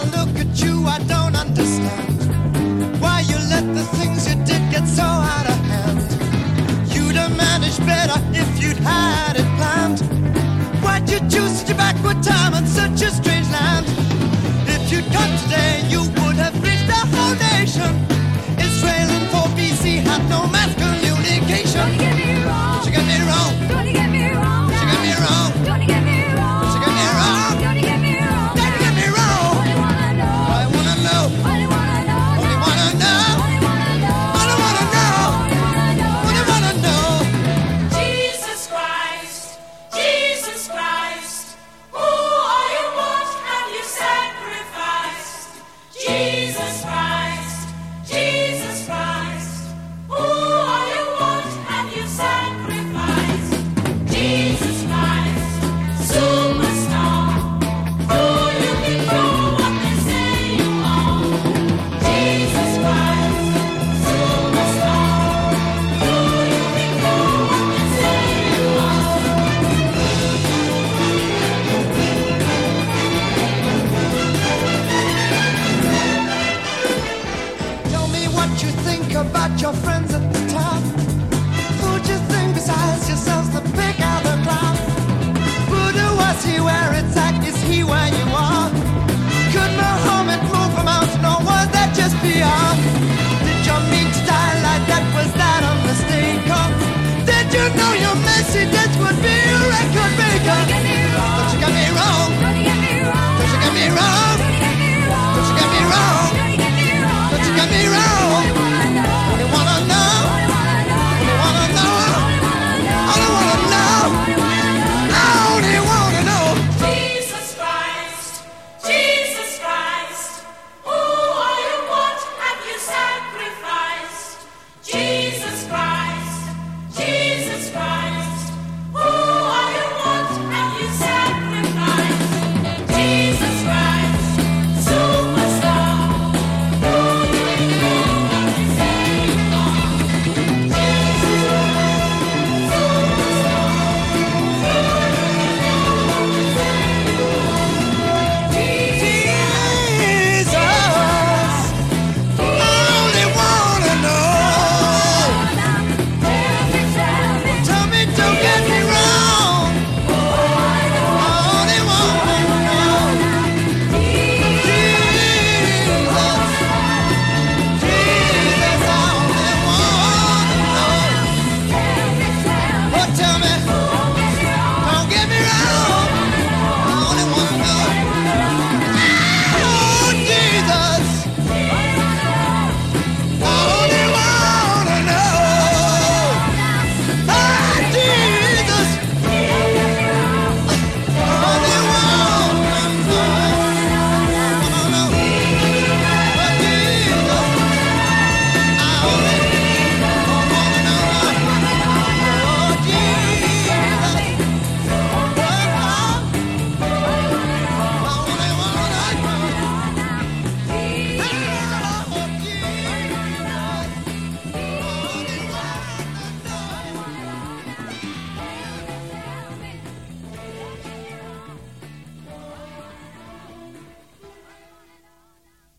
look at you, I don't understand why you let the things you did get so out of hand. You'd have managed better if you'd had it planned. Why'd you choose such a backward time and such a strange land? If you'd come today, you would have reached the whole nation. Israel in 4 BC had no mass communication. Don't get me wrong. She got me wrong. Don't get me wrong. She got me wrong. Don't get me wrong. She got me wrong. Don't get me wrong. Don't get me wrong. Only wanna know. I wanna know. Only wanna know. Only wanna know. Only wanna know. Only wanna know. Only wanna know. Only wanna know. Jesus Christ, Jesus Christ, who are you, what have you sacrificed? Jesus Christ, Jesus Christ, who are you, what have you sacrificed? Jesus Christ, superstar, do you think you're what they say you are? Jesus Christ, superstar, do you think you're what they say you are? Tell me what you think about your friends at the top. Who'd you think besides yourselves to pick out the clown? Buddha, was he where it's at? Is he where you are? Could Muhammad move a mountain or was that just PR? Did you mean to die like that? Was that a mistake? Or did you know your Mercedes would be a record maker?